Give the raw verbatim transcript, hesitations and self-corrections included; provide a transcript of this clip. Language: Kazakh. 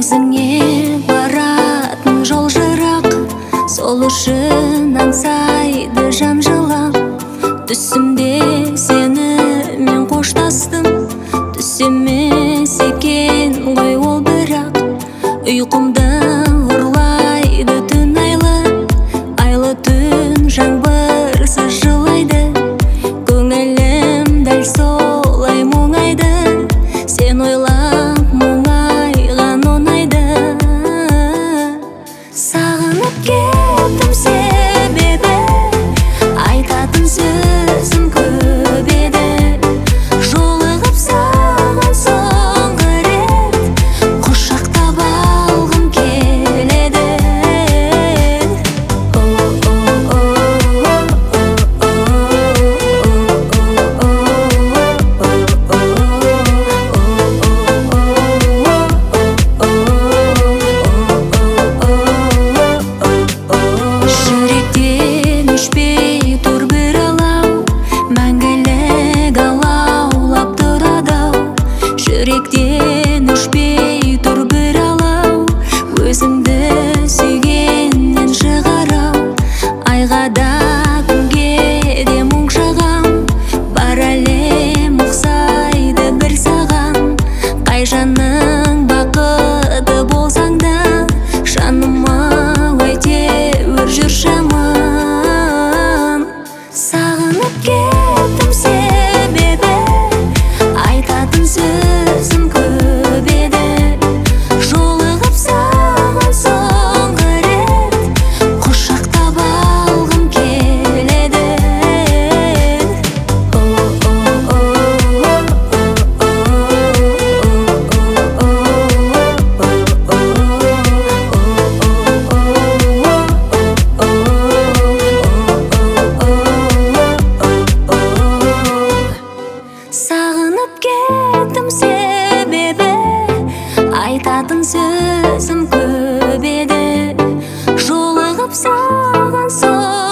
өзіңе баратын жол жырақ, сол үшін аңсайды жан жылап. Түсімде сені мен қоштастым, түс емес екен ғой ол бірақ. Ұйқымды ұрлайды түн айлы, айлы түн жаңбырсыз жылайды. Көңілім дәл солай мұңайды, сен ойлап мұңайған оңайды. Сағынып кеттім себебі, айтатын сөзім көп еді. Жолығып саған соңғы рет, құшақтап алғым келеді. Жүректен өшпей тұр бір алау, мәңгілік алаулап тұрады-ау. Жүректен өшпей тұр бір алау, өзіңді сүйгеннен шығар-ау. Айға да күнге де мұң шағам, бар әлем ұқсайды бір саған. Қай жаның бақыты болсаң да, жаныма әйтеуір жүрші аман. Сағынып кеттім себебі, айтатын сөзім көп еді. Жолығып саған соңғы рет, құшақтап алғым келеді. Сағынып кеттім себебі, айтатын сөзім көп еді. Жолығып саған соңғы